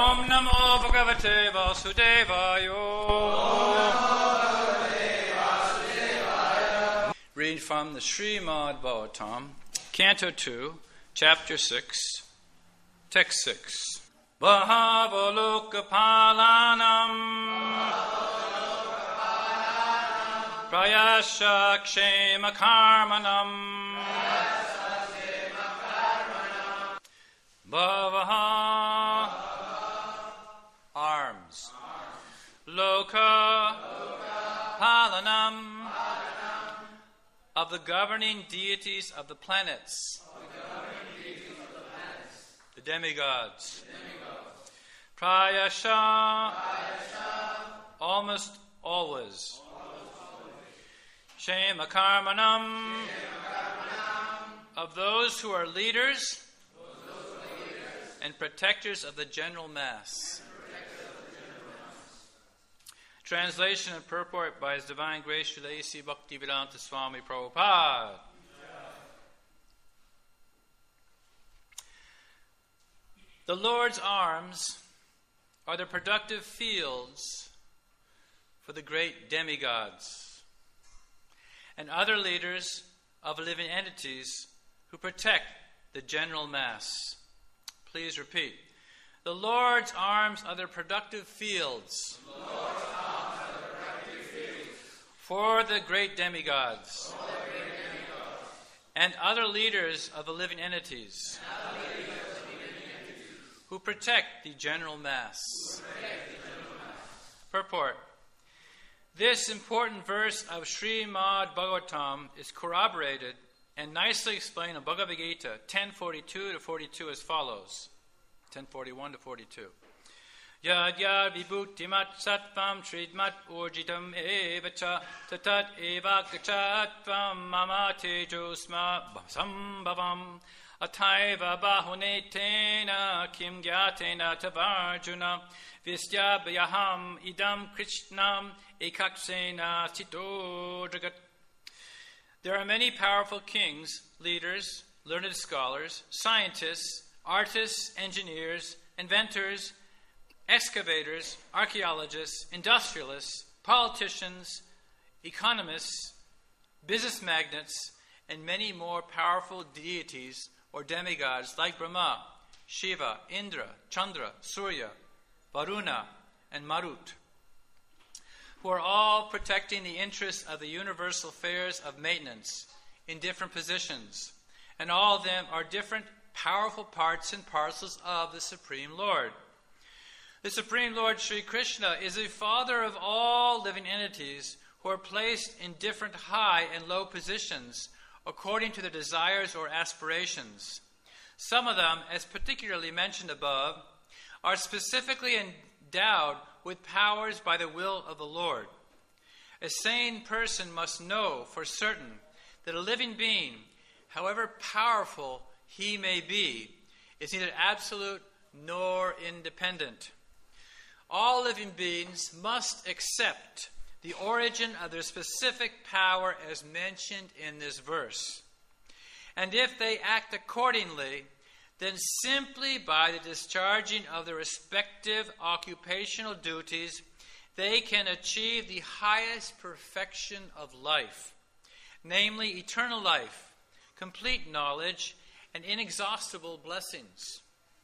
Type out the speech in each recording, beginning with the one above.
Om Namo Bhagavate Vasudevaya. Read from the Srimad Bhagavatam, Canto 2, Chapter 6, Text 6. Bhavalokapalanam Prayasha Kshema Karmanam Bhavaha Arms Loka Palanam of the governing deities of the planets, the demigods. Prayasha, almost always. Shema Karmanam, of those who are leaders and protectors of the general mass. Translation and purport by His Divine Grace Srila A.C. Bhaktivedanta Swami Prabhupada. The Lord's arms are the productive fields for the great demigods and other leaders of living entities who protect the general mass. Please repeat. The Lord's arms are the productive fields for the great demigods and other leaders of the living entities who protect the general mass. Purport. This important verse of Srimad Bhagavatam is corroborated and nicely explained in Bhagavad Gita 10:42-42 as follows. 10:41-42. Yad yad vibhutimat sattvam sridmat urjitam evacha tatat eva gachatvam mama tejosma sambhavam ataiva bahunetena kim gyatena tavarjuna vistyabhyaham idam krishnam ekaksena chito jagat. There are many powerful kings, leaders, learned scholars, scientists, artists, engineers, inventors, excavators, archaeologists, industrialists, politicians, economists, business magnates, and many more powerful deities or demigods like Brahma, Shiva, Indra, Chandra, Surya, Varuna, and Marut, who are all protecting the interests of the universal affairs of maintenance in different positions, and all of them are different powerful parts and parcels of the Supreme Lord. The Supreme Lord Sri Krishna is the Father of all living entities who are placed in different high and low positions according to their desires or aspirations. Some of them, as particularly mentioned above, are specifically endowed with powers by the will of the Lord. A sane person must know for certain that a living being, however powerful he may be, is neither absolute nor independent. All living beings must accept the origin of their specific power as mentioned in this verse. And if they act accordingly, then simply by the discharging of their respective occupational duties, they can achieve the highest perfection of life, namely eternal life, complete knowledge, and inexhaustible blessings.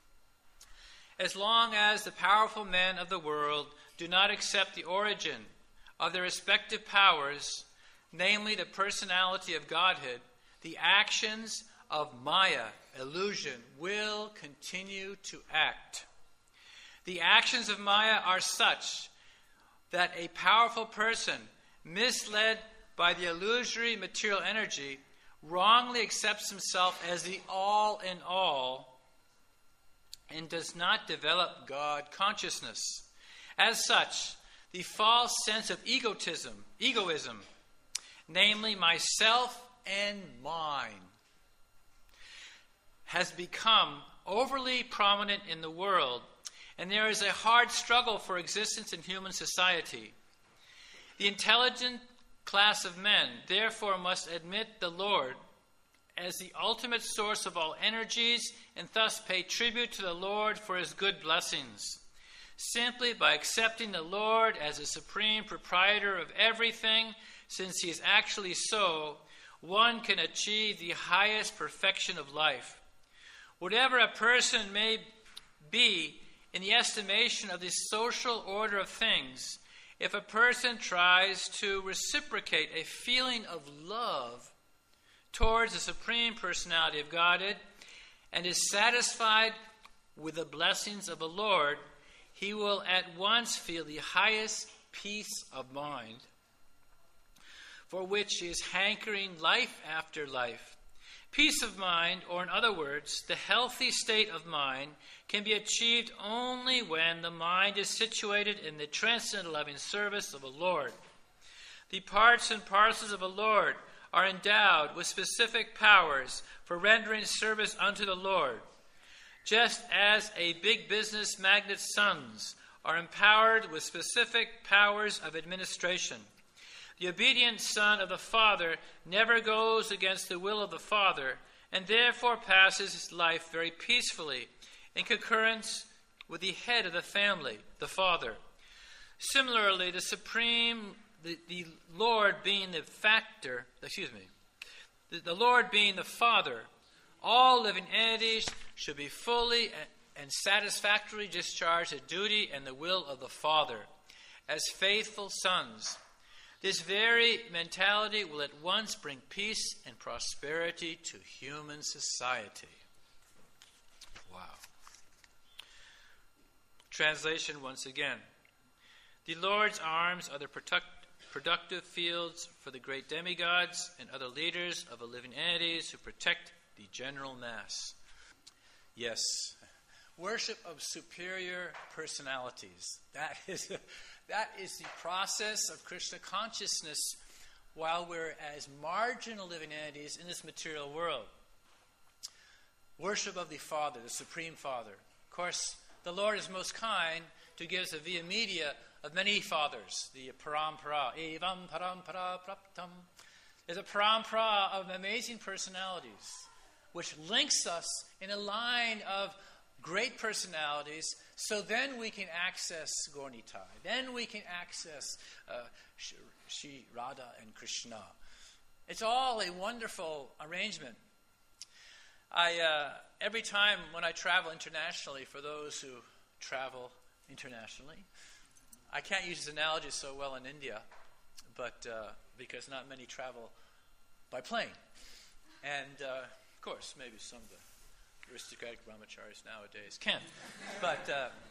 As long as the powerful men of the world do not accept the origin of their respective powers, namely the personality of Godhead, the actions of Maya, illusion, will continue to act. The actions of Maya are such that a powerful person, misled by the illusory material energy, wrongly accepts himself as the all-in-all and does not develop God consciousness. As such, the false sense of egoism, namely myself and mine, has become overly prominent in the world, and there is a hard struggle for existence in human society. The intelligent class of men, therefore, must admit the Lord as the ultimate source of all energies and thus pay tribute to the Lord for his good blessings. Simply by accepting the Lord as the supreme proprietor of everything, since he is actually so, one can achieve the highest perfection of life. Whatever a person may be in the estimation of the social order of things, if a person tries to reciprocate a feeling of love towards the Supreme Personality of Godhead and is satisfied with the blessings of the Lord, he will at once feel the highest peace of mind, for which he is hankering life after life. Peace of mind, or in other words, the healthy state of mind, can be achieved only when the mind is situated in the transcendental loving service of the Lord. The parts and parcels of the Lord are endowed with specific powers for rendering service unto the Lord, just as a big business magnate's sons are empowered with specific powers of administration. The obedient son of the Father never goes against the will of the Father, and therefore passes his life very peacefully in concurrence with the head of the family, the Father. Similarly, the Lord being the Lord being the Father, all living entities should be fully and satisfactorily discharge the duty and the will of the Father as faithful sons. This very mentality will at once bring peace and prosperity to human society. Wow. Translation once again. The Lord's arms are the productive fields for the great demigods and other leaders of the living entities who protect the general mass. Yes, worship of superior personalities. That is the process of Krishna consciousness while we're as marginal living entities in this material world. Worship of the Father, the Supreme Father. Of course, the Lord is most kind to give us a via media of many fathers, the parampara, evam parampara praptam. There's a parampara of amazing personalities which links us in a line of great personalities, so then we can access Gaura-Nitai. Then we can access Shri Radha and Krishna. It's all a wonderful arrangement. Every time when I travel internationally, for those who travel internationally, I can't use this analogy so well in India, but because not many travel by plane. And, of course, maybe some of the aristocratic brahmacharis nowadays can. But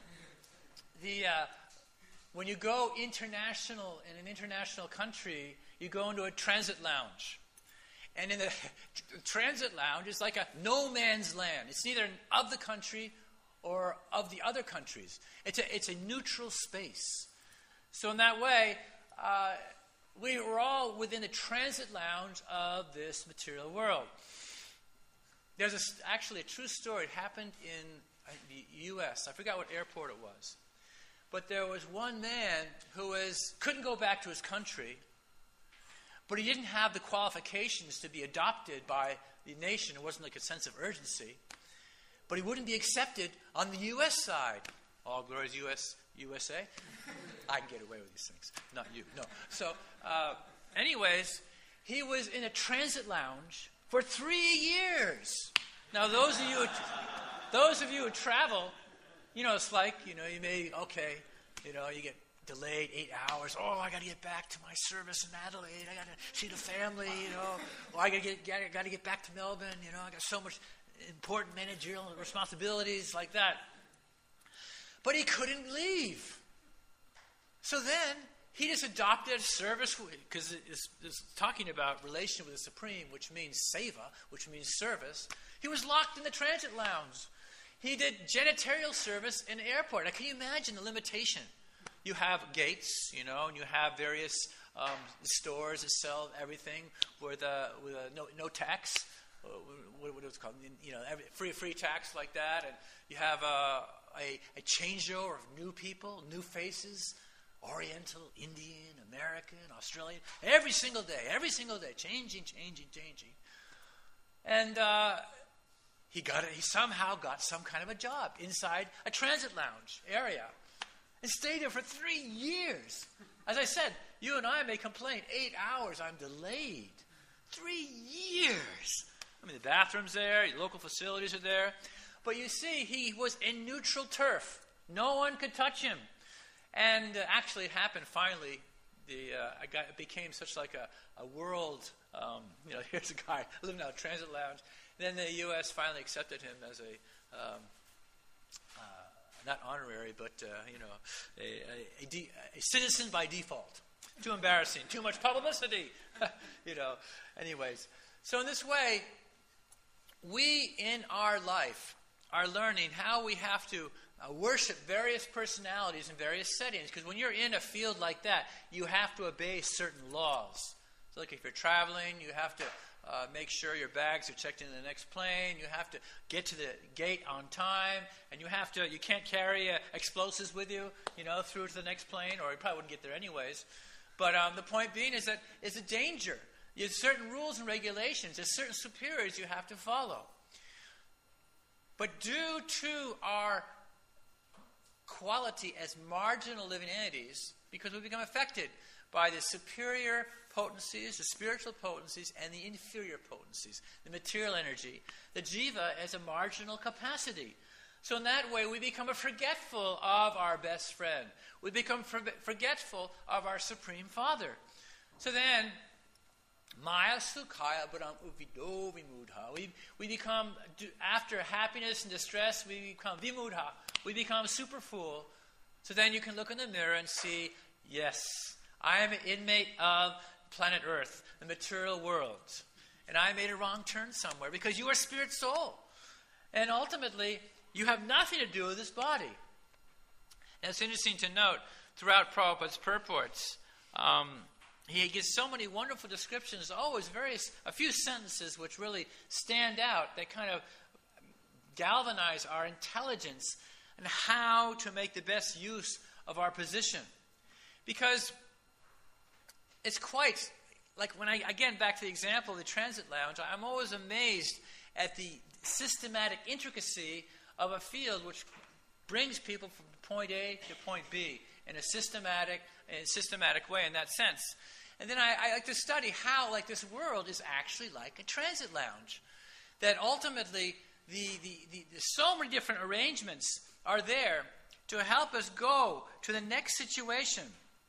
when you go international in an international country, you go into a transit lounge. And in the transit lounge, it's like a no man's land. It's neither of the country or of the other countries. It's a neutral space. So in that way, we were all within the transit lounge of this material world. There's actually a true story. It happened in the U.S. I forgot what airport it was. But there was one man who couldn't go back to his country, but he didn't have the qualifications to be adopted by the nation. It wasn't like a sense of urgency. But he wouldn't be accepted on the U.S. side. All glories USA. I can get away with these things. Not you. No. So, anyways, he was in a transit lounge for 3 years. Now, those of you who travel, it's like, you get delayed 8 hours. Oh, I got to get back to my service in Adelaide. I got to see the family, Oh, I got to get back to Melbourne. I got so much important managerial responsibilities like that. But he couldn't leave. So then he just adopted a service, because it's talking about relation with the Supreme, which means seva, which means service. He was locked in the transit lounge. He did janitorial service in the airport. Now, can you imagine the limitation? You have gates, and you have various stores that sell everything with no tax. What it's called, free tax like that, and you have a changeover of new people, new faces, Oriental, Indian, American, Australian, every single day, changing. And he somehow got some kind of a job inside a transit lounge area. and stayed there for 3 years. As I said, you and I may complain, 8 hours, I'm delayed. 3 years. I mean, the bathroom's there, local facilities are there. But you see, he was in neutral turf. No one could touch him. And actually, it happened finally. It became such like a world, here's a guy living out of transit lounge. Then the U.S. finally accepted him as not honorary, but, a citizen by default. Too embarrassing. Too much publicity. Anyways. So in this way, we in our life are learning how we have to worship various personalities in various settings. Because when you're in a field like that, you have to obey certain laws. So like if you're traveling, you have to make sure your bags are checked into the next plane. You have to get to the gate on time. And you can't carry explosives with you, through to the next plane, or you probably wouldn't get there anyways. But the point being is that it's a danger. There's certain rules and regulations. There's certain superiors you have to follow. But due to our quality as marginal living entities, because we become affected by the superior potencies, the spiritual potencies, and the inferior potencies, the material energy, the jiva has a marginal capacity. So in that way, we become forgetful of our best friend. We become forgetful of our Supreme Father. So then, Maya Sukhaya Bharam Uvido Vimudha. We become, after happiness and distress, we become Vimudha. We become super fool. So then you can look in the mirror and see, yes, I am an inmate of planet Earth, the material world. And I made a wrong turn somewhere because you are spirit soul. And ultimately, you have nothing to do with this body. And it's interesting to note, throughout Prabhupada's purports, he gives so many wonderful descriptions, always a few sentences which really stand out, that kind of galvanize our intelligence and how to make the best use of our position. Because it's quite, like when back to the example of the transit lounge, I'm always amazed at the systematic intricacy of a field which brings people from point A to point B in a systematic way in that sense. And then I like to study how, this world is actually like a transit lounge. That ultimately, so many different arrangements are there to help us go to the next situation.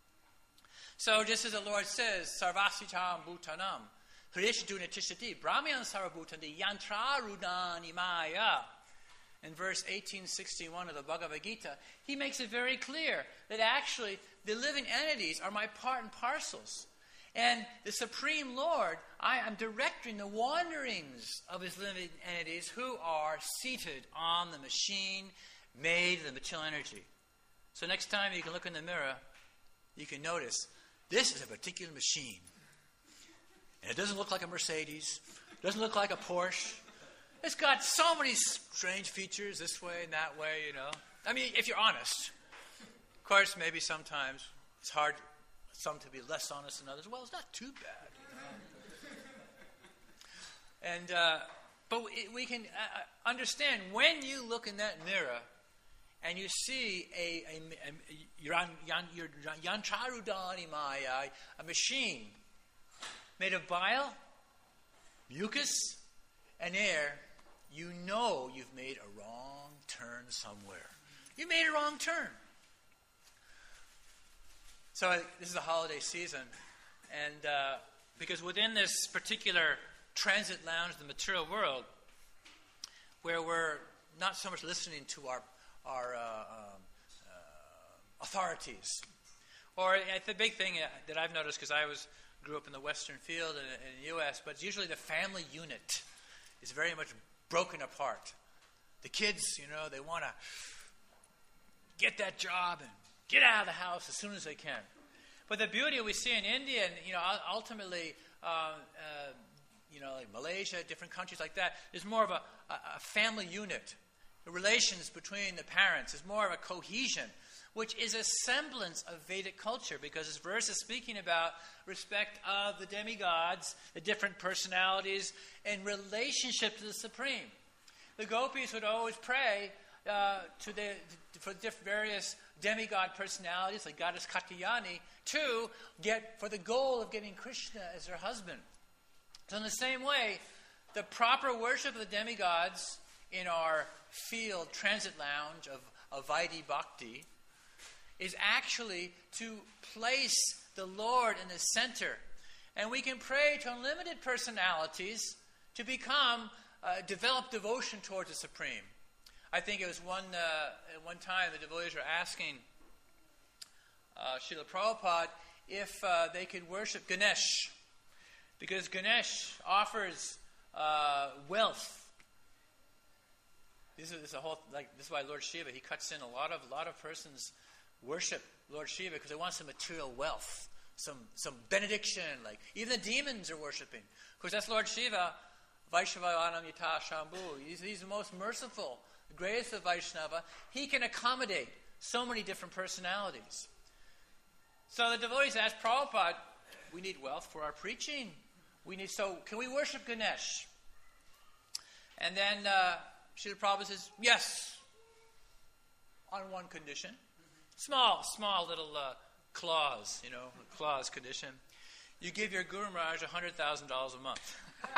So just as the Lord says, Sarvasitam Bhutanam, Hrishdu Netishati, Brahmyan Sarvabhutandi, Yantrarudani Maya. In verse 1861 of the Bhagavad Gita, he makes it very clear that actually the living entities are my part and parcels. And the Supreme Lord, I am directing the wanderings of his living entities who are seated on the machine made of the material energy. So next time you can look in the mirror, you can notice this is a particular machine. And it doesn't look like a Mercedes. It doesn't look like a Porsche. It's got so many strange features this way and that way, I mean, if you're honest. Of course, maybe sometimes it's hard some to be less honest than others. Well, it's not too bad. And but we can understand when you look in that mirror and you see a Yancharudani Maya, a machine made of bile, mucus, and air, you know you've made a wrong turn somewhere. You made a wrong turn. So this is the holiday season, and because within this particular transit lounge, the material world, where we're not so much listening to our authorities, or the big thing that I've noticed, because I grew up in the Western field in the U.S., but it's usually the family unit is very much broken apart. The kids, they want to get that job and get out of the house as soon as they can. But the beauty we see in India and, ultimately, like Malaysia, different countries like that, is more of a family unit. The relations between the parents is more of a cohesion, which is a semblance of Vedic culture, because this verse is speaking about respect of the demigods, the different personalities, in relationship to the Supreme. The gopis would always pray for various demigod personalities like Goddess Katyayani for the goal of getting Krishna as her husband. So in the same way, the proper worship of the demigods in our field transit lounge of Vaidhi Bhakti is actually to place the Lord in the center. And we can pray to unlimited personalities to develop devotion towards the Supreme. I think it was at one time the devotees were asking Srila Prabhupada if they could worship Ganesh, because Ganesh offers wealth. This is why Lord Shiva, he cuts in a lot of persons worship Lord Shiva because they want some material wealth, some benediction. Like even the demons are worshiping, because that's Lord Shiva. Vaishnavanam Yata Shambhu. He's the most merciful, the greatest of Vaishnava. He can accommodate so many different personalities. So the devotees asked Prabhupada, we need wealth for our preaching. So can we worship Ganesh? And then Srila Prabhupada says, yes, on one condition. Small little clause, clause condition. You give your Guru Maharaj $100,000 a month.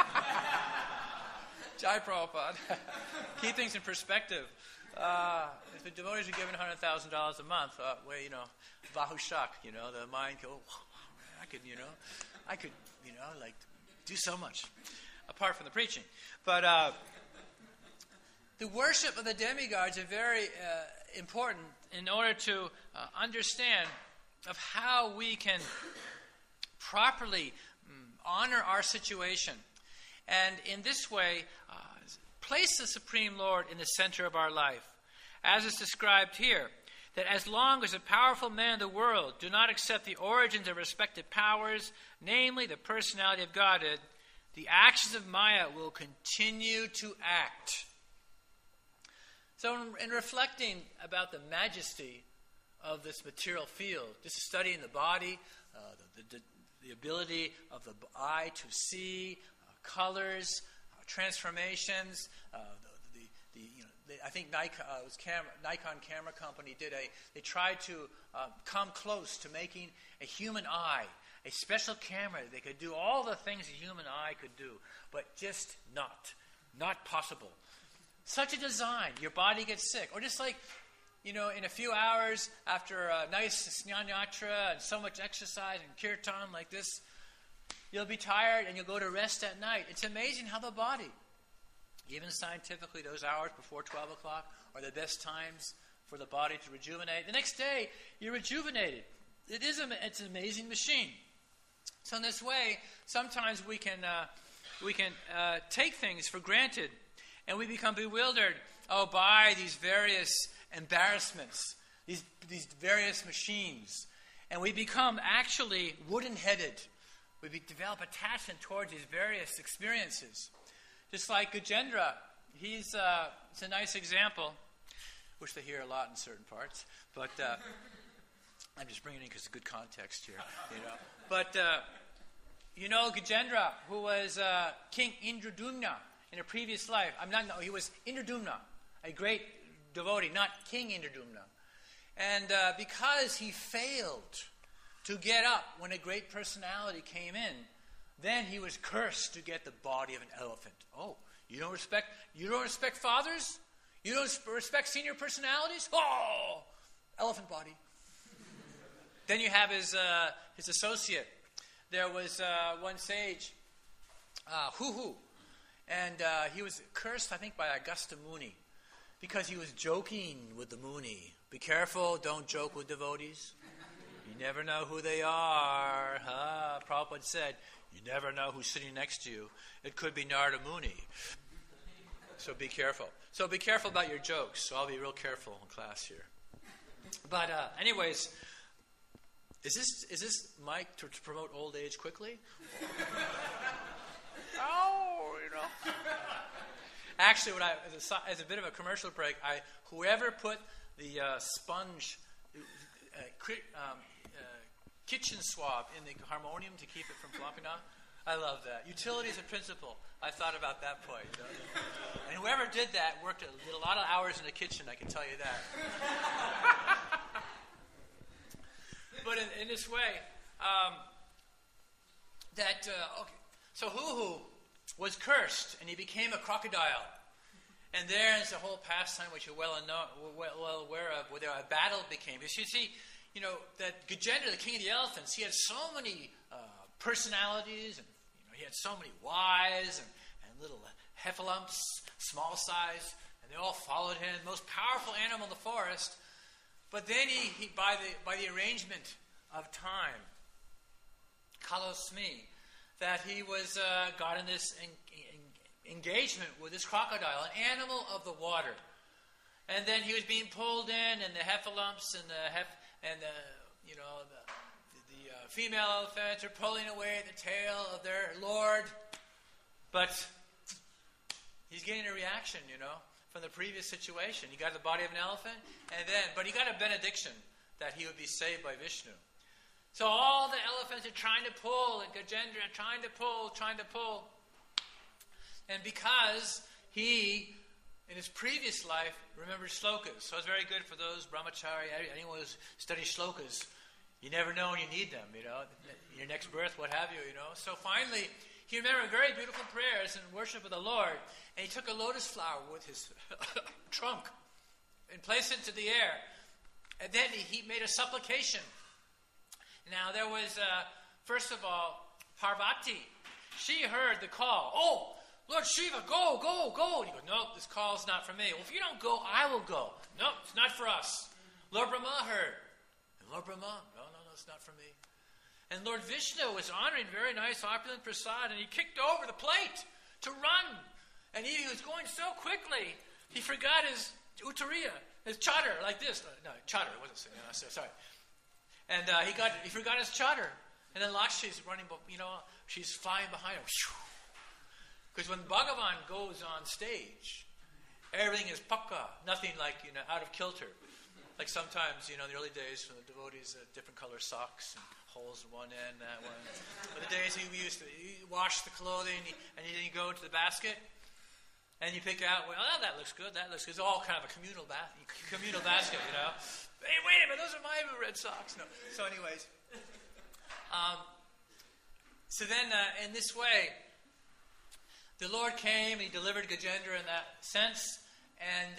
Jai Prabhupada. Keep things in perspective. If the devotees are given $100,000 a month, Vahushak, the mind goes, I could, do so much, apart from the preaching. But the worship of the demigods are very important in order to understand of how we can properly honor our situation. And in this way, place the Supreme Lord in the center of our life. As is described here, that as long as the powerful men of the world do not accept the origins of respective powers, namely the personality of Godhead, the actions of Maya will continue to act. So in reflecting about the majesty of this material field, just studying the body, the ability of the eye to see, colors, transformations. I think Nikon Camera Company they tried to come close to making a human eye, a special camera. They could do all the things a human eye could do, but just not possible. Such a design, your body gets sick. Or just like, in a few hours after a nice snanyatra and so much exercise and kirtan like this, you'll be tired and you'll go to rest at night. It's amazing how the body, even scientifically, those hours before 12 o'clock are the best times for the body to rejuvenate. The next day, you're rejuvenated. It's an amazing machine. So in this way, sometimes we can take things for granted, and we become bewildered by these various embarrassments, these various machines, and we become actually wooden-headed. We develop attachment towards these various experiences. Just like Gajendra, it's a nice example. Wish they hear a lot in certain parts, but I'm just bringing it in because it's good context here. But Gajendra, who was King Indradumna in a previous life. He was Indradumna, a great devotee, not King Indradumna. And because he failed to get up when a great personality came in, then he was cursed to get the body of an elephant. Oh, you don't respect fathers? You don't respect senior personalities? Oh, elephant body. Then you have his associate. There was one sage, Huhu, and he was cursed, I think, by Agastya Muni because he was joking with the Muni. Be careful, don't joke with devotees. You never know who they are. Prabhupada said, you never know who's sitting next to you. It could be Narada Muni. So be careful. So be careful about your jokes. So I'll be real careful in class here. But anyways, is this mic to promote old age quickly? Actually, as a bit of a commercial break, whoever put the sponge kitchen swab in the harmonium to keep it from flopping out, I love that. Utility is a principle. I thought about that point. You know? And whoever did that did a lot of hours in the kitchen, I can tell you that. But in this way, okay. So Huhu was cursed, and he became a crocodile. And there is a whole pastime which you're well aware of, where a battle became. Because you see, that Gajendra, the king of the elephants, he had so many personalities, and he had so many wives and little heffalumps, small size, and they all followed him. Most powerful animal in the forest. But then he by the arrangement of time, Kalosmi, that he was got in this engagement with this crocodile, an animal of the water, and then he was being pulled in, and the heffalumps and the female elephants are pulling away at the tail of their lord, but he's getting a reaction, from the previous situation. He got the body of an elephant, but he got a benediction that he would be saved by Vishnu. So all the elephants are trying to pull, and Gajendra trying to pull. And because he, in his previous life, remembered shlokas. So it's very good for those brahmachari, anyone who studies shlokas. You never know when you need them, your next birth, what have you, So finally, he remembered very beautiful prayers and worship of the Lord. And he took a lotus flower with his trunk and placed it into the air. And then he made a supplication. Now there was, first of all, Parvati. She heard the call. Oh, Lord Shiva, go. And he goes, no, this call is not for me. Well, if you don't go, I will go. No, it's not for us. Lord Brahma heard. And Lord Brahma, no, it's not for me. And Lord Vishnu was honoring very nice opulent prasad, and he kicked over the plate to run. And he was going so quickly, he forgot his uttariya, his chadar, like this. No, chadar, it wasn't, sorry. And he forgot his chadar. And then Lakshmi's running, she's flying behind him. Because when Bhagavan goes on stage, everything is pakka, nothing like, out of kilter. Like sometimes, in the early days, when the devotees had different color socks and holes in one end, that one. But the days he used to wash the clothing, and then you go to the basket, and you pick out, that looks good, that looks good. It's all kind of a communal basket, Hey, wait a minute, those are my red socks. No. So anyways, so then in this way, the Lord came, he delivered Gajendra in that sense, and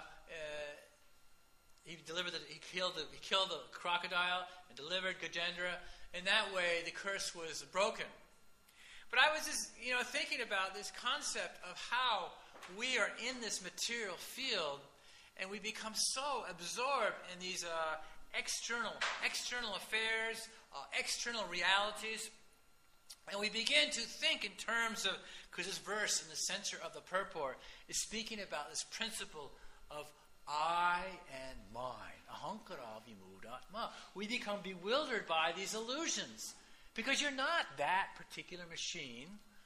he killed the crocodile and delivered Gajendra. In that way, the curse was broken. But I was just, thinking about this concept of how we are in this material field, and we become so absorbed in these external affairs, external realities, and we begin to think in terms of, because this verse in the center of the purport is speaking about this principle of I and mine. Ahankara vimudatma. We become bewildered by these illusions because you're not that particular machine.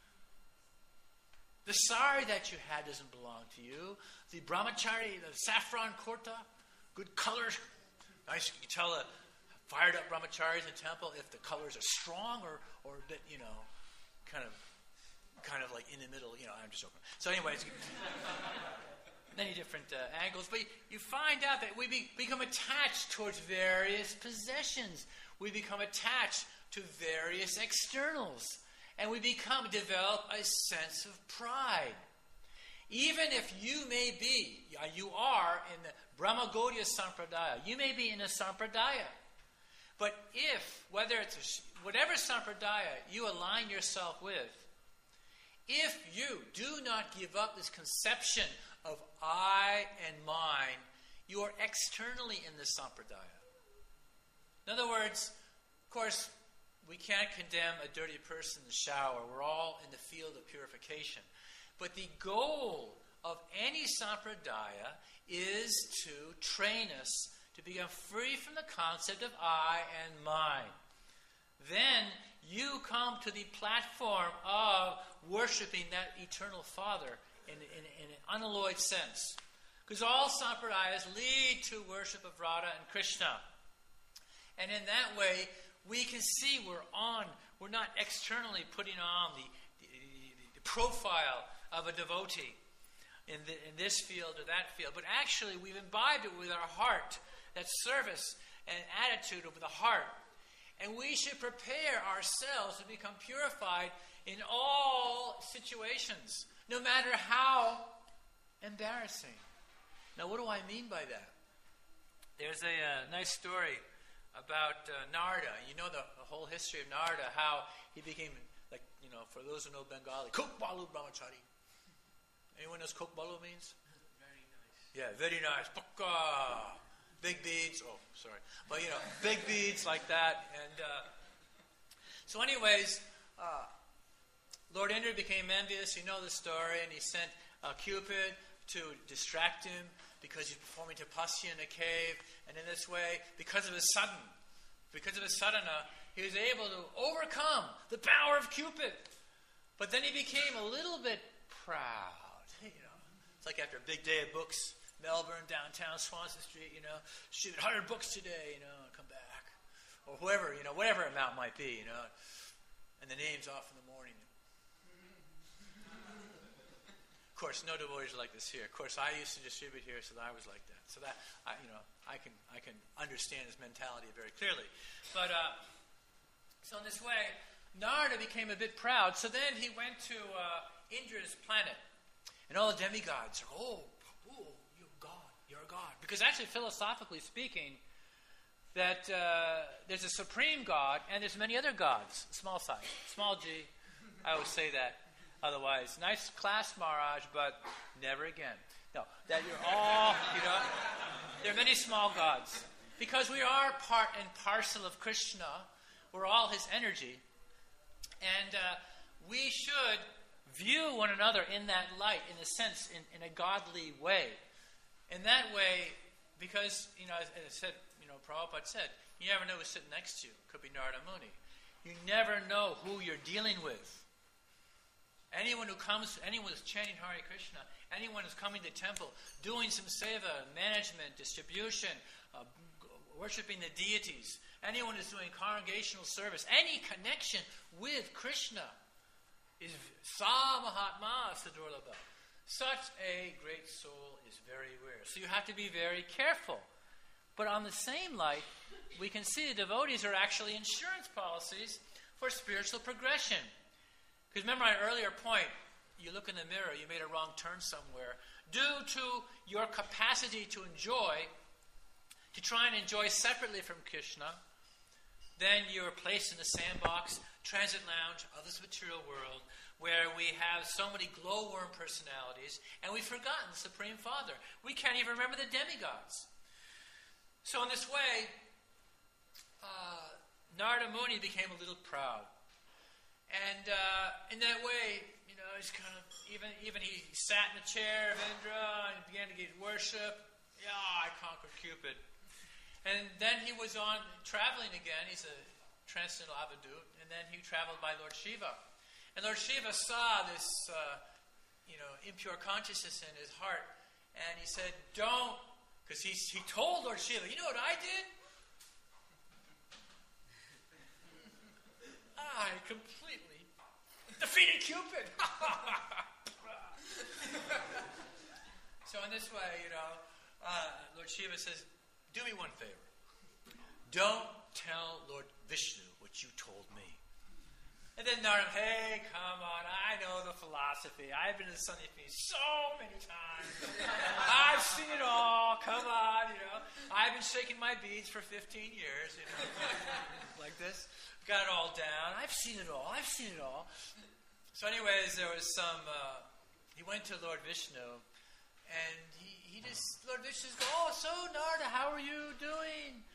The sari that you had doesn't belong to you. The brahmachari, the saffron kurta, good colors. Nice, you can tell the fired up brahmacharis in the temple if the colors are strong or that, kind of like in the middle, I'm just joking. So anyways, many different angles. But you find out that we become attached towards various possessions. We become attached to various externals. And we develop a sense of pride. Even if you are in the Brahma Gaudiya Sampradaya, you may be in a Sampradaya. But whatever Sampradaya you align yourself with, if you do not give up this conception of I and mine, you are externally in the Sampradaya. In other words, of course, we can't condemn a dirty person in the shower. We're all in the field of purification. But the goal of any Sampradaya is to train us to become free from the concept of I and mine. Then you come to the platform of worshiping that eternal Father in an unalloyed sense. Because all Sampradayas lead to worship of Radha and Krishna. And in that way, we can see we're not externally putting on the profile of a devotee in this field or that field, but actually we've imbibed it with our heart, that service and attitude of the heart. And we should prepare ourselves to become purified in all situations, no matter how embarrassing. Now, what do I mean by that? There's a nice story about Narada. You know the whole history of Narada, how he became, like, for those who know Bengali, Kokbalu Brahmachari. Anyone knows Kokbalu means? Very nice. Yeah, very nice. Big beads. Oh, sorry. But, big beads like that. And so anyways, Lord Indra became envious. You know the story. And he sent Cupid to distract him because he's performing tapasya in a cave. And in this way, because of his sadhana, he was able to overcome the power of Cupid. But then he became a little bit proud. It's like after a big day of books, Melbourne, downtown, Swanston Street, shoot 100 books today, and come back. Or whoever, whatever amount might be, and the name's off in the morning. Of course, no devotees are like this here. Of course, I used to distribute here, so that I was like that. So that, I can understand his mentality very clearly. But, so in this way, Narada became a bit proud. So then he went to Indra's planet. And all the demigods are, you're God, you're a God. Because actually, philosophically speaking, that there's a supreme God and there's many other gods, small size, small g. I always say that. Otherwise, nice class, Maharaj, but never again. No, that you're all, there are many small gods. Because we are part and parcel of Krishna, we're all his energy. And we should view one another in that light, in a sense, in a godly way. In that way, because, as I said, Prabhupada said, you never know who's sitting next to you. Could be Narada Muni. You never know who you're dealing with. Anyone who's chanting Hare Krishna, anyone who's coming to temple, doing some seva, management, distribution, worshipping the deities, anyone who's doing congregational service, any connection with Krishna is Sa Mahatma Sadurlabha. Such a great soul is very rare. So you have to be very careful. But on the same light, we can see the devotees are actually insurance policies for spiritual progression. Because remember my earlier point, you look in the mirror, you made a wrong turn somewhere. Due to your capacity to try and enjoy separately from Krishna, then you're placed in the sandbox, transit lounge of this material world, where we have so many glowworm personalities, and we've forgotten the Supreme Father. We can't even remember the demigods. So in this way, Narada Muni became a little proud. And in that way, he's kind of, even he sat in the chair of Indra and began to get worship. Yeah, I conquered Cupid. And then he was on traveling again. He's a transcendental avadut. And then he traveled by Lord Shiva. And Lord Shiva saw this, impure consciousness in his heart. And he said, don't, because he told Lord Shiva, you know what I did? I completely defeated Cupid. So in this way, Lord Shiva says, do me one favor. Don't tell Lord Vishnu what you told me. And then Narada, hey, come on, I know the philosophy. I've been to Sunday Feast so many times. I've seen it all. Come on, I've been shaking my beads for 15 years, like this. Got it all down. I've seen it all. So anyways, there was some, he went to Lord Vishnu, and Lord Vishnu goes, oh, so Narada, how are you doing?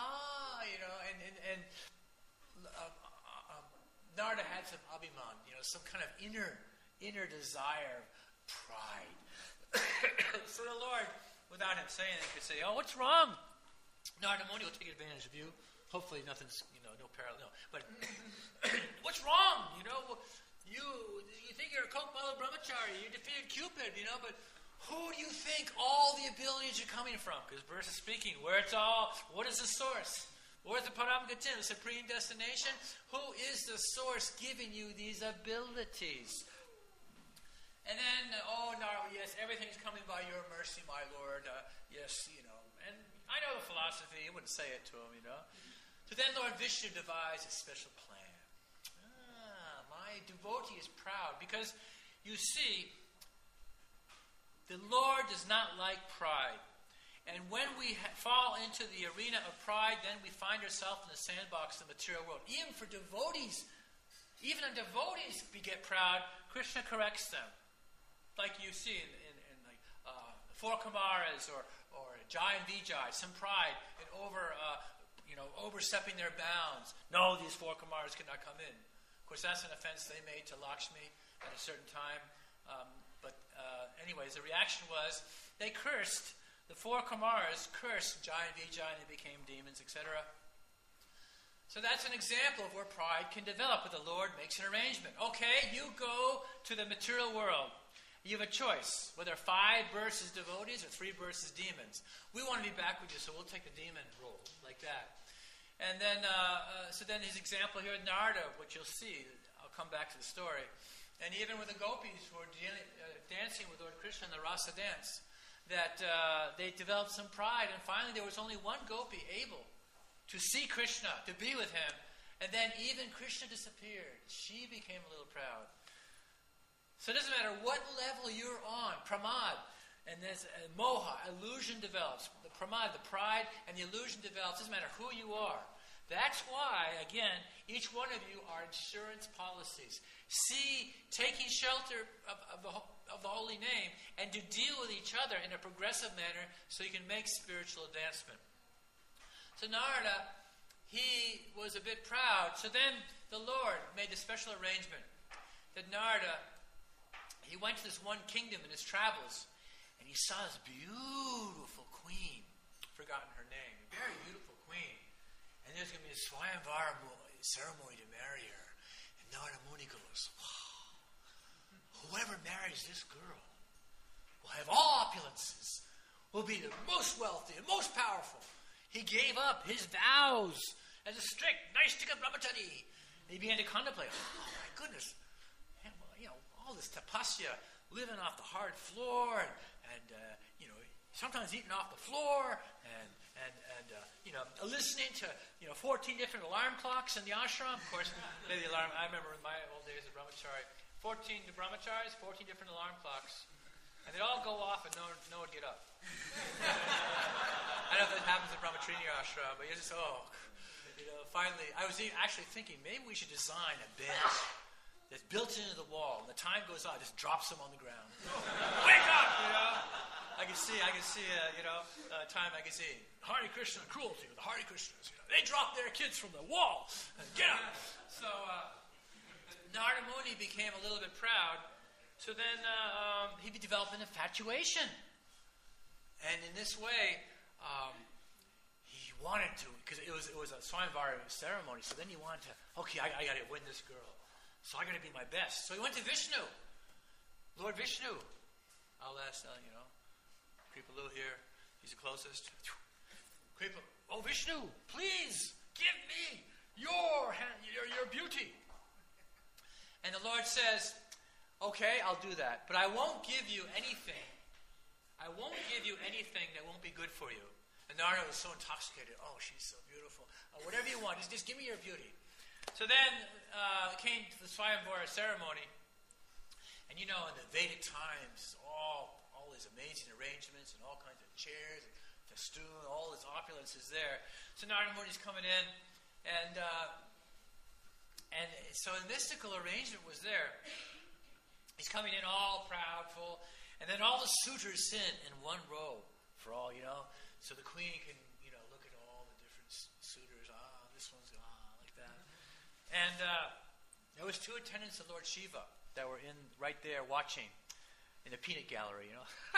Narada had some abhiman, some kind of inner desire, pride. So the Lord, without him saying anything, could say, oh, what's wrong? Narada Muni will take advantage of you. Hopefully nothing's, no parallel. No. But what's wrong? You think you're a Kokbalu Brahmachari. You defeated Cupid, but who do you think all the abilities are coming from? Because verse is speaking, what is the source? Where's the Paramgatim, the supreme destination? Who is the source giving you these abilities? And then, yes, everything's coming by your mercy, my Lord. Yes, and I know the philosophy. You wouldn't say it to him, So then Lord Vishnu devised a special plan. My devotee is proud because, you see, the Lord does not like pride. And when we fall into the arena of pride, then we find ourselves in the sandbox of the material world. Even for devotees, even when devotees get proud, Krishna corrects them. Like you see in Four Kumaras or Jai and Vijay, some pride in overstepping their bounds. No, these Four Kumaras cannot come in. Of course, that's an offense they made to Lakshmi at a certain time. Anyways, the reaction was they cursed. The Four Kumaras cursed Jai and Vijay and they became demons, etc. So that's an example of where pride can develop, where the Lord makes an arrangement. Okay, you go to the material world. You have a choice, whether 5 bursts as devotees or 3 bursts as demons. We want to be back with you, so we'll take the demon role, like that. And then, so then his example here at Narada, which you'll see, I'll come back to the story. And even with the gopis who were dancing with Lord Krishna in the Rasa dance, that they developed some pride, and finally there was only one gopi able to see Krishna, to be with him, and then even Krishna disappeared. She became a little proud. So it doesn't matter what level you're on, pramad, and there's moha, illusion develops. The pramad, the pride, and the illusion develops. It doesn't matter who you are. That's why, again, each one of you are insurance policies. See, taking shelter of the holy name and to deal with each other in a progressive manner so you can make spiritual advancement. So Narada, he was a bit proud. So then the Lord made a special arrangement that Narada, he went to this one kingdom in his travels and he saw this beautiful queen, forgotten her name, a very beautiful queen. And there's going to be a Swayamvara ceremony to marry her. And Narada Muni goes, wow, whoever marries this girl will have all opulences, will be the most wealthy and most powerful. He gave up his vows as a strict Naistika Brahmachari. And he began to contemplate, oh my goodness, and, all this tapasya, living off the hard floor, and sometimes eating off the floor, and listening to 14 different alarm clocks in the ashram. Of course, maybe the alarm. I remember in my old days as brahmachari, 14 brahmacharis, 14 different alarm clocks, and they'd all go off and no one would get up. I don't know if that happens in Brahmacharya ashram, but you just finally, I was actually thinking maybe we should design a bench that's built into the wall, and the time goes on, just drops them on the ground. Wake up! I can see, Time magazine. Hare Krishna cruelty with the Hare Krishnas. They drop their kids from the wall. Get up! So Narada Muni became a little bit proud. So then he developed an infatuation. And in this way, he wanted to, because it was a Swayamvara ceremony, so then he wanted to, okay, I got to win this girl. So I got to be my best. So he went to Vishnu. Lord Vishnu. I'll ask, Kripalu here. He's the closest. Oh, Vishnu, please give me your beauty. And the Lord says, okay, I'll do that. But I won't give you anything. I won't give you anything that won't be good for you. And Narada was so intoxicated. Oh, she's so beautiful. Whatever you want, just give me your beauty. So then came to the Swayamvara ceremony. And in the Vedic times, all these amazing arrangements and all kinds of chairs and festoon, all this opulence is there. So Narada Muni's coming in, and so a mystical arrangement was there. He's coming in all proudful, and then all the suitors sit in one row for all, so the queen can, look at all the different suitors. This one's like that. And there was 2 attendants of Lord Shiva that were right there watching in the peanut gallery,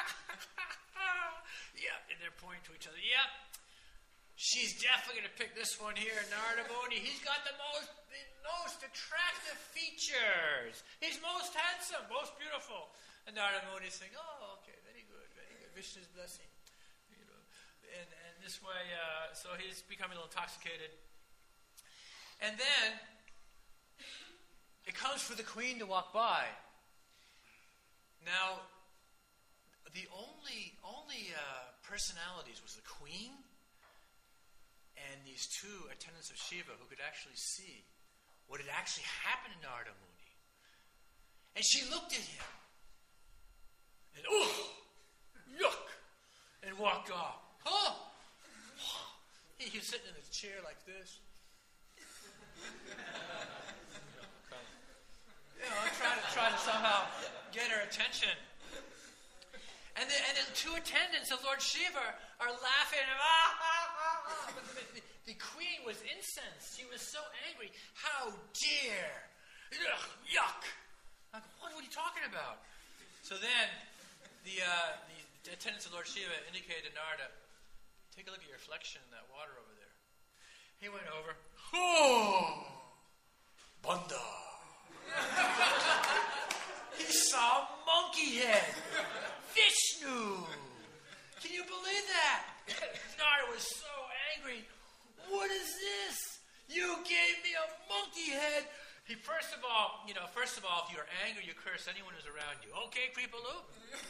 Yeah, and they're pointing to each other. Yep, she's definitely going to pick this one here, Narada Muni. He's got the most attractive features. He's most handsome, most beautiful. And Narada Muni is saying, oh, okay, very good, very good. Vishnu's blessing. And the this way, so he's becoming a little intoxicated. And then it comes for the queen to walk by. Now, the only personalities was the queen and these two attendants of Shiva who could actually see what had actually happened to Narada Muni. And she looked at him and, yuck, and walked off. Huh? He was sitting in his chair like this. Trying to somehow get her attention. And the two attendants of Lord Shiva are laughing. The queen was incensed. She was so angry. How dare! Ugh, yuck! Like, what are you talking about? So then, the attendants of Lord Shiva indicated to Narada, take a look at your reflection in that water over there. He went over. Oh! Banda! He saw a monkey head. Vishnu! Can you believe that? Narada was so angry. What is this? You gave me a monkey head. He first of all, if you're angry, you curse anyone who's around you. Okay, Creepaloo?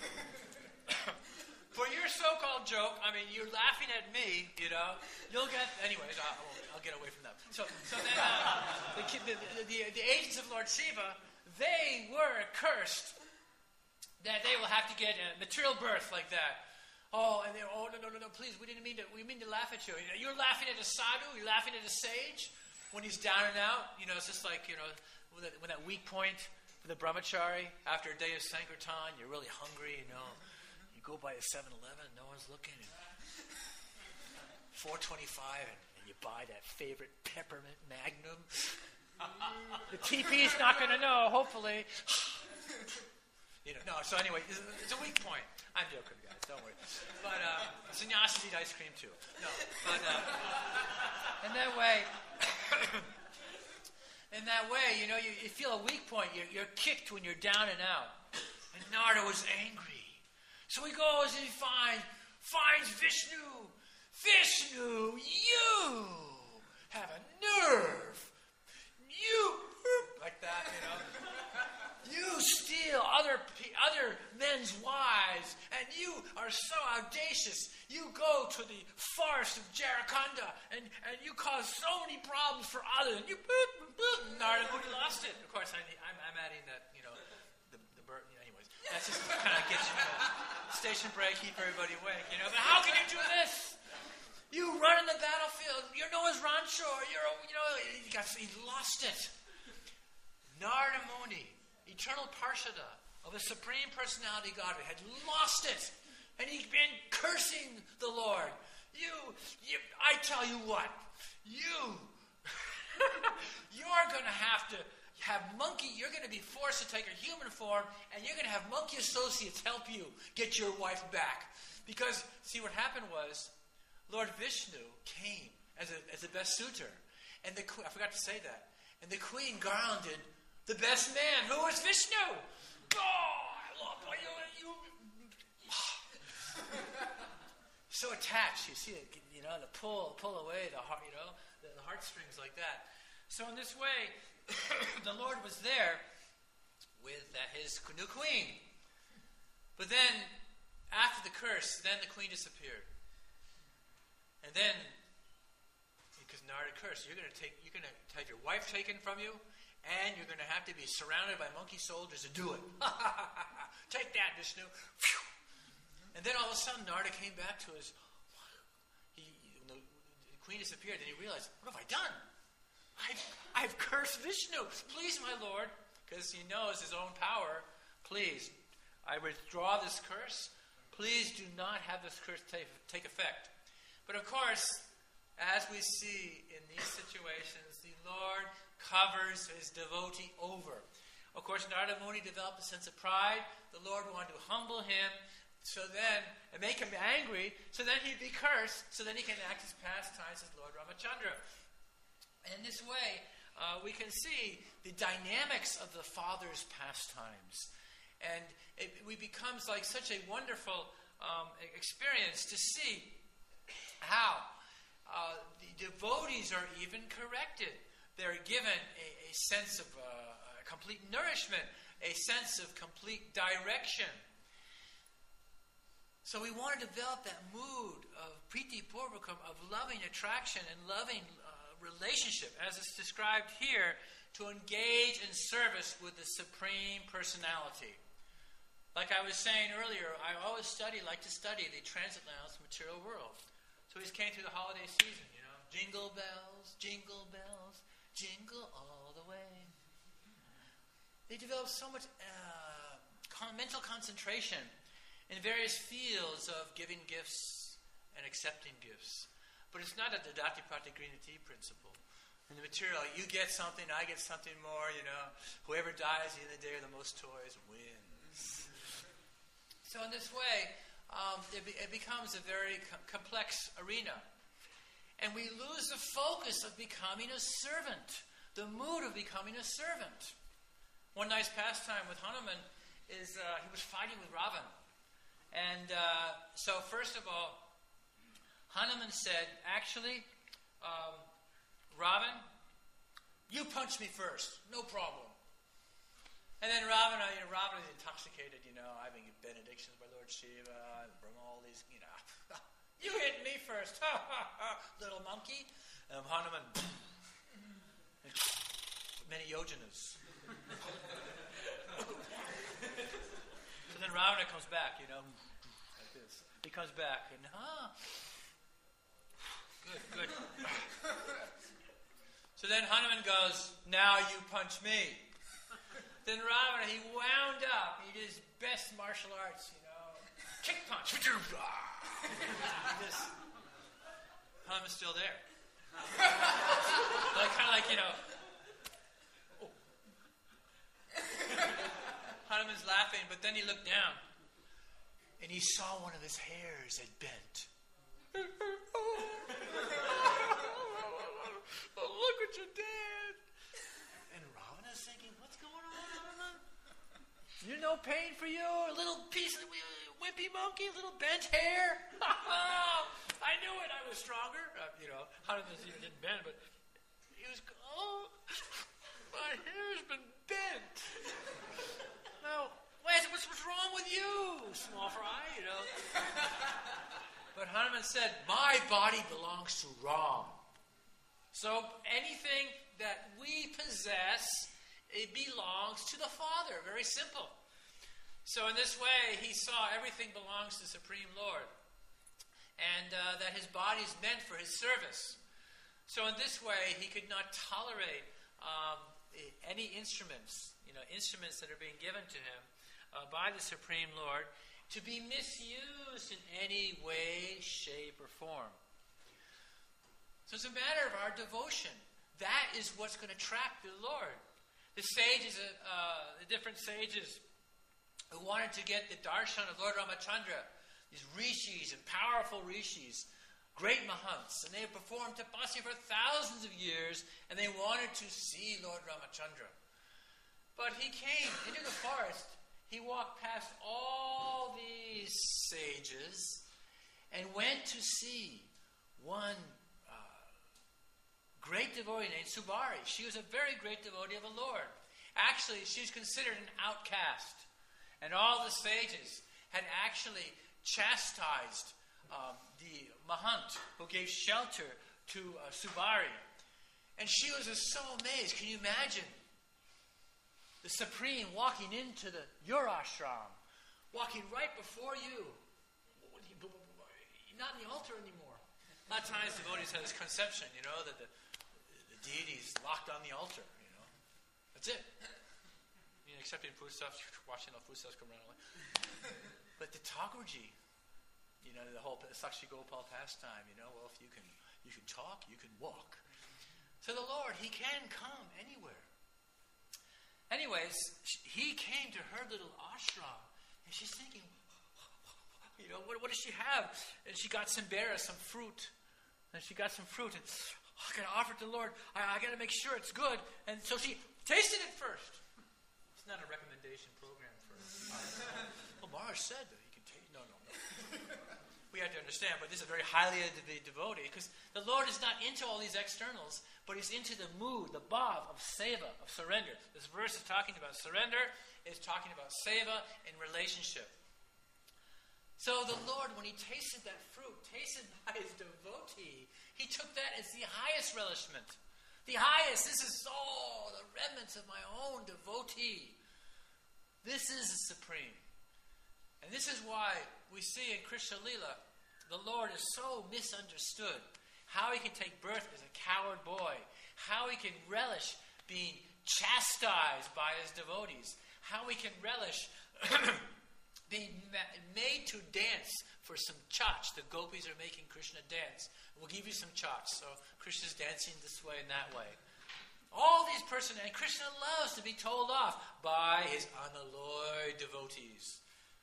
For your so-called joke, you're laughing at me, you'll get... Anyways, I'll get away from that. So then the agents of Lord Shiva, they were cursed that they will have to get a material birth like that. Oh, and they're, no, please, we mean to laugh at you. You're laughing at a sadhu, you're laughing at a sage when he's down and out. It's just like, when that weak point for the brahmachari, after a day of Sankirtan, you're really hungry, you go by a 7-Eleven, no one's looking. 4:25, and you buy that favorite peppermint Magnum. The TP's not going to know, hopefully. So anyway, it's a weak point. I'm joking, guys, don't worry. But sannyasis eat ice cream too. No, but in that way, you feel a weak point. You're kicked when you're down and out. And Narada was angry. So he goes and he finds Vishnu. Vishnu, you have a nerve. You, like that, You steal other men's wives, and you are so audacious. You go to the forest of Jharkhanda, and you cause so many problems for others. And you, Narada Muni lost it. Of course, I'm adding that, the bird. Anyways, that's just to kind of get you station break, keep everybody awake. But how can you do this? You run in the battlefield. You're Noah's Rancho. He lost it. Narada Muni, eternal Parshada of the Supreme Personality Godhead, had lost it. And he'd been cursing the Lord. I tell you what, you're going to have monkey, you're going to be forced to take a human form, and you're going to have monkey associates help you get your wife back. Because, see, what happened was, Lord Vishnu came as the best suitor. And I forgot to say that. And the queen garlanded the best man. Who was Vishnu? Oh, I love you. So attached. You see it, the pull away the heart, the heartstrings like that. So in this way, the Lord was there with his new queen. But then, after the curse, then the queen disappeared. And then, because Narada cursed, you're going to have your wife taken from you, and you're going to have to be surrounded by monkey soldiers to do it. Take that, Vishnu. And then all of a sudden, Narada came back to his. The queen disappeared, and he realized, what have I done? I've cursed Vishnu. Please, my Lord, because he knows his own power. Please, I withdraw this curse. Please do not have this curse take effect. But of course, as we see in these situations, the Lord covers his devotee over. Of course, Narada Muni developed a sense of pride. The Lord wanted to humble him, and make him angry, so then he'd be cursed, so then he can act his pastimes as Lord Ramachandra. And in this way, we can see the dynamics of the Father's pastimes. And it becomes like such a wonderful experience to see How? The devotees are even corrected. They're given a sense of complete nourishment, a sense of complete direction. So we want to develop that mood of priti purvakam, of loving attraction and loving relationship, as it's described here, to engage in service with the Supreme Personality. Like I was saying earlier, I always like to study the transcendental material world. So we just came through the holiday season, you know. Jingle bells, jingle all the way. They develop so much mental concentration in various fields of giving gifts and accepting gifts. But it's not a Dadati Prati Grinati principle. In the material, you get something, I get something more, you know. Whoever dies at the end of the day or the most toys wins. So in this way, it becomes a very complex arena. And we lose the focus of becoming a servant, the mood of becoming a servant. One nice pastime with Hanuman is he was fighting with Ravan. And so first of all, Hanuman said, actually, Ravan, you punch me first, no problem. And then Ravan is intoxicated, you know, having benedictions by Lord Shiva, and from all these, you know, you hit me first, little monkey. And Hanuman, many yojanas. So then Ravana comes back, you know, like this. He comes back and, good. So then Hanuman goes, now you punch me. Then Ravana, he wound up. He did his best martial arts, you know. Kick punch. Hanuman's still there. Kind of like, you know. Oh. Hanuman's laughing, but then he looked down. And he saw one of his hairs had bent. Oh, look what you did. And Ravana's thinking, what's going on, Hanuman? You no pain for you? A little piece of wimpy monkey, a little bent hair? I knew it. I was stronger. Hanuman didn't bend, but he was, my hair's been bent. Now, what's wrong with you, small fry, you know? But Hanuman said, my body belongs to Ram. So anything that we possess, it belongs to the Father. Very simple. So in this way, he saw everything belongs to the Supreme Lord. And that his body is meant for his service. So in this way, he could not tolerate any instruments, instruments that are being given to him by the Supreme Lord, to be misused in any way, shape, or form. So it's a matter of our devotion. That is what's going to attract the Lord. The sages, the different sages who wanted to get the darshan of Lord Ramachandra, these rishis and powerful rishis, great mahants, and they had performed tapasya for thousands of years, and they wanted to see Lord Ramachandra. But he came into the forest. He walked past all these sages and went to see one great devotee named Subari. She was a very great devotee of the Lord. Actually, she was considered an outcast. And all the sages had actually chastised the mahant who gave shelter to Subari. And she was just so amazed. Can you imagine? The Supreme walking into your ashram, walking right before you. Not in the altar anymore. A lot of times devotees have this conception, that the deity's locked on the altar, That's it. Accepting food stuff, watching all food stuff come around. But the Thakurji, the whole Sakshi Gopal pastime, well, if you can talk, you can walk. So the Lord, He can come anywhere. Anyways, He came to her little ashram, and she's thinking, what does she have? And she got some berries, some fruit. And she got some fruit, and I got to offer it to the Lord. I got to make sure it's good. And so she tasted it first. It's not a recommendation program for Well, Maharaj said that you can taste. No. we have to understand, but this is a very highly devotee, because the Lord is not into all these externals, but He's into the mood, the bhav of seva, of surrender. This verse is talking about surrender, it's talking about seva in relationship. So the Lord, when He tasted that fruit, tasted by His devotee, He took that as the highest relishment. The highest. This is all the remnants of my own devotee. This is the supreme. And this is why we see in Krishna Lila, the Lord is so misunderstood. How He can take birth as a coward boy. How He can relish being chastised by His devotees. How He can relish being made to dance for some chach. The gopis are making Krishna dance. We'll give you some chach. So Krishna's dancing this way and that way. All these persons, and Krishna loves to be told off by His unalloyed devotees.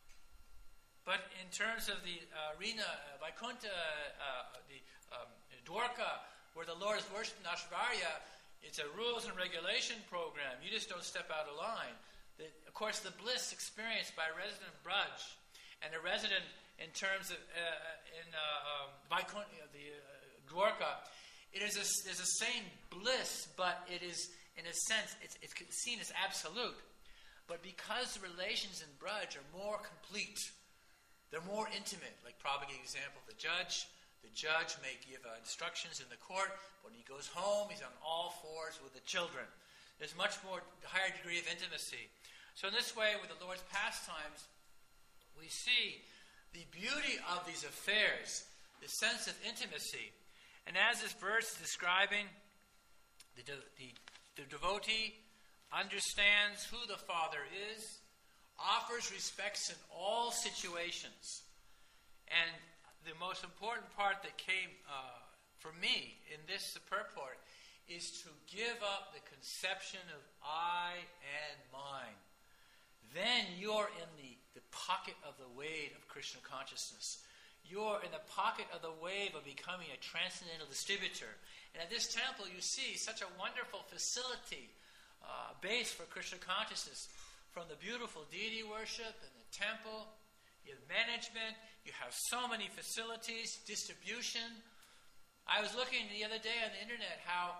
But in terms of the arena, Vaikuntha, the Dwarka, where the Lord is worshipped in Ashvarya, it's a rules and regulation program. You just don't step out of line. Of course, the bliss experienced by a resident of Braj and a resident in terms of Vaikuntha, the Dwarka, there's the same bliss, but it is, in a sense, it's seen as absolute. But because the relations in Braj are more complete, they're more intimate. Like Prabhupada gave an example of the judge. The judge may give instructions in the court, but when he goes home, he's on all fours with the children. There's much more higher degree of intimacy. So in this way, with the Lord's pastimes, we see the beauty of these affairs, the sense of intimacy. And as this verse is describing, the devotee understands who the Father is, offers respects in all situations. And the most important part that came for me in this purport is to give up the conception of I and mine. Then you're in the pocket of the wave of Krishna consciousness. You're in the pocket of the wave of becoming a transcendental distributor. And at this temple you see such a wonderful facility base for Krishna consciousness. From the beautiful deity worship and the temple, you have management, you have so many facilities, distribution. I was looking the other day on the internet how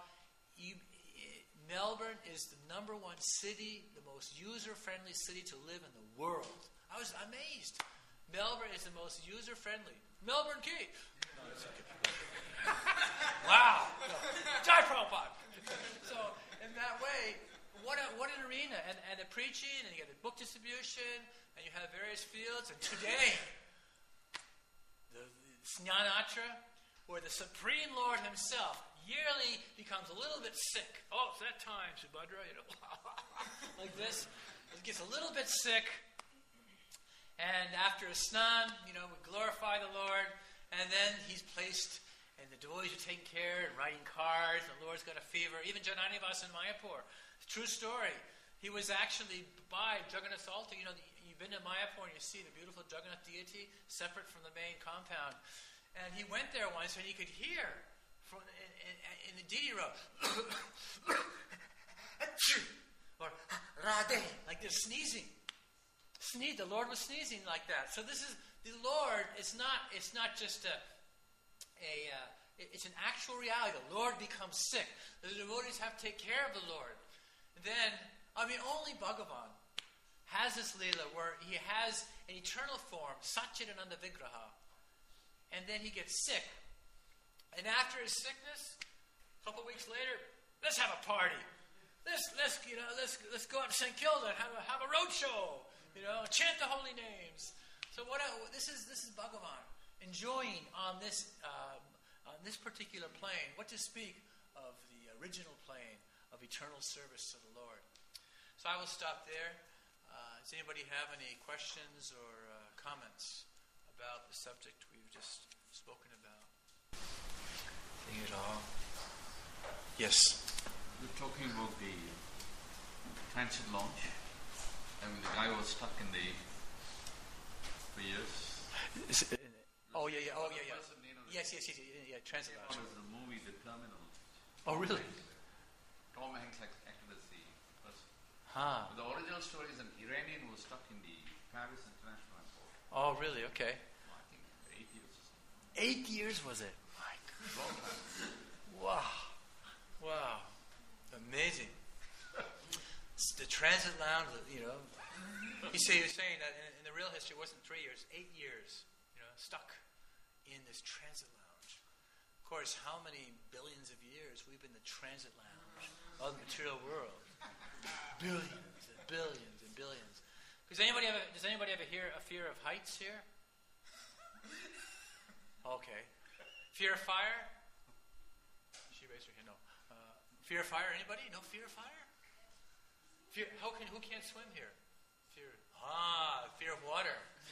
Melbourne is the number one city, the most user-friendly city to live in the world. I was amazed. Melbourne is the most user-friendly. Melbourne Key. Wow. Jai Prabhupada. So, in that way, what an arena. And the preaching, and you have the book distribution, and you have various fields. And today, the Snyanatra, where the Supreme Lord Himself yearly becomes a little bit sick. Oh, it's that time, Subhadra, like this. It gets a little bit sick. And after a snan, we glorify the Lord. And then He's placed, and the devotees are taking care and writing cards. The Lord's got a fever. Even Jananivas in Mayapur. True story. He was actually by Jagannath's altar. You've been to Mayapur and you see the beautiful Jagannath deity separate from the main compound. And he went there once and he could hear from in the deity row, or Radhe, like they're sneezing. The Lord was sneezing like that. So this is the Lord. It's not just it's an actual reality. The Lord becomes sick. The devotees have to take care of the Lord. Then, only Bhagavan has this Leela where He has an eternal form, Satchidananda Vigraha, and then He gets sick. And after his sickness, a couple of weeks later, let's have a party. Let's go out to St. Kilda and have a road show. Chant the holy names. So this is Bhagavan enjoying on this particular plane. What to speak of the original plane of eternal service to the Lord. So I will stop there. Does anybody have any questions or comments about the subject we've just spoken about? Anything at all? Yes. You're talking about the transit launch. The guy was stuck in for years. Yeah. Yes. Transit launch. It was the movie The Terminal. Oh, really? Tom Hanks acted as the person. Huh. But the original story is an Iranian who was stuck in the Paris International Airport. Oh, really? Okay. I think 8 years or 8 years was it? My God. Wow. Wow. Amazing. The transit lounge, he was saying that in the real history it wasn't 3 years, 8 years, stuck in this transit lounge. Of course, how many billions of years we've been in the transit lounge of the material world? Billions and billions and billions. Does anybody have a fear of heights here? Okay. Fear of fire? She raised her hand. No. Fear of fire? Anybody? No fear of fire? Fear. Who can't swim here? Fear. Fear of water.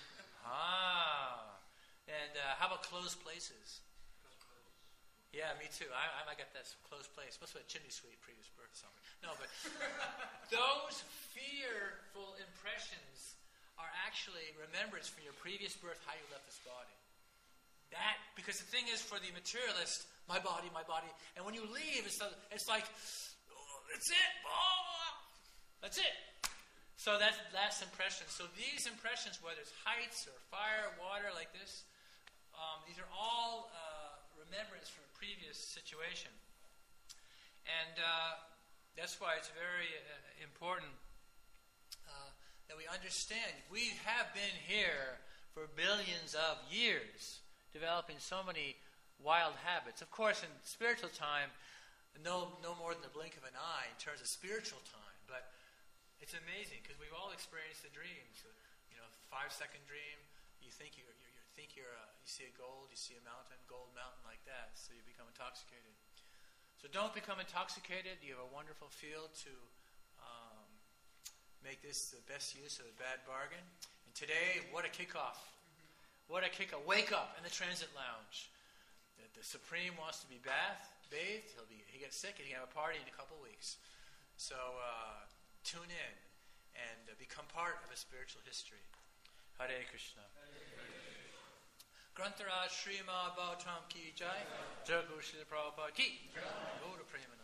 And how about closed places? Yeah, me too. I got that closed place. Must have been a chimney sweep previous birth or something. No, but those fearful impressions are actually remembrance from your previous birth, how you left this body. Because the thing is, for the materialist, my body. And when you leave, it's like, that's it. That's it. So that's last impression. So these impressions, whether it's heights or fire, water, like this, these are all remembrance from a previous situation. And that's why it's very important that we understand we have been here for billions of years, developing so many wild habits. Of course, in spiritual time, no more than the blink of an eye in terms of spiritual time, but it's amazing because we've all experienced the dreams. 5-second dream. You think you see a gold, you see a mountain, gold mountain like that, so you become intoxicated. So don't become intoxicated. You have a wonderful field to make this the best use of a bad bargain. And today, what a kickoff! What a kickoff! Wake up in the transit lounge. The Supreme wants to be bathed. He gets sick, and he can have a party in a couple weeks. So tune in and become part of a spiritual history. Hare Krishna. Grantaraj Srimad Bhagavatam Ki Jai. Jai Guru Srila Prabhupada Ki. Guru Premanand.